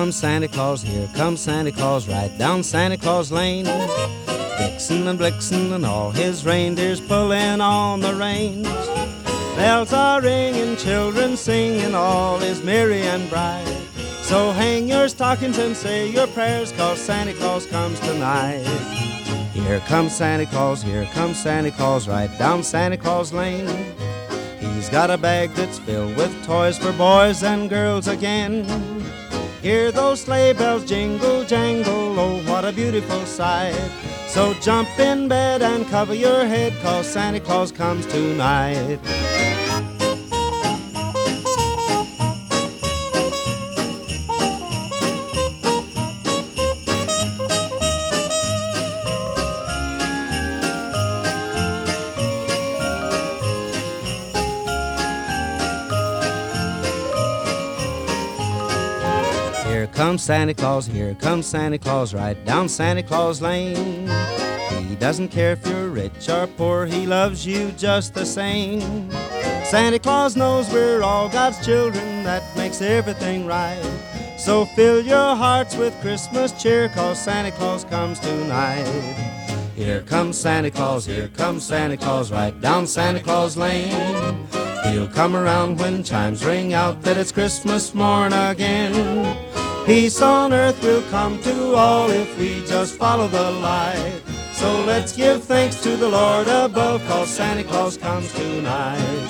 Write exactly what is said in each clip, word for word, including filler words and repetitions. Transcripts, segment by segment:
comes Santa Claus, here comes Santa Claus, right down Santa Claus Lane. Vixen and Blixen and all his reindeers pulling on the reins. Bells are ringing, children singing, all is merry and bright. So hang your stockings and say your prayers, 'cause Santa Claus comes tonight. Here comes Santa Claus, here comes Santa Claus, right down Santa Claus Lane. He's got a bag that's filled with toys for boys and girls again. Hear those sleigh bells jingle, jangle, oh, what a beautiful sight. So jump in bed and cover your head, 'cause Santa Claus comes tonight. Here comes Santa Claus, here comes Santa Claus, right down Santa Claus Lane. He doesn't care if you're rich or poor, he loves you just the same. Santa Claus knows we're all God's children, that makes everything right. So fill your hearts with Christmas cheer, 'cause Santa Claus comes tonight. Here comes Santa Claus, here comes Santa Claus, right down Santa Claus Lane. He'll come around when chimes ring out that it's Christmas morn again. Peace on earth will come to all if we just follow the light. So let's give thanks to the Lord above, 'cause Santa Claus comes tonight.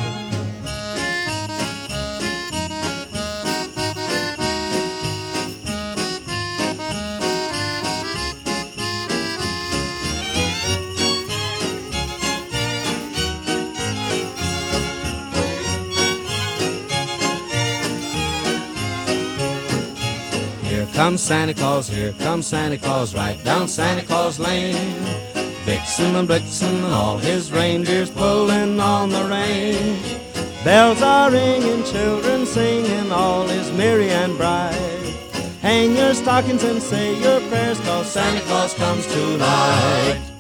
Here comes Santa Claus, here comes Santa Claus, right down Santa Claus Lane. Vixen and Blixen and all his reindeers pulling on the reins. Bells are ringing, children singing, all is merry and bright. Hang your stockings and say your prayers, 'cause Santa Claus comes tonight.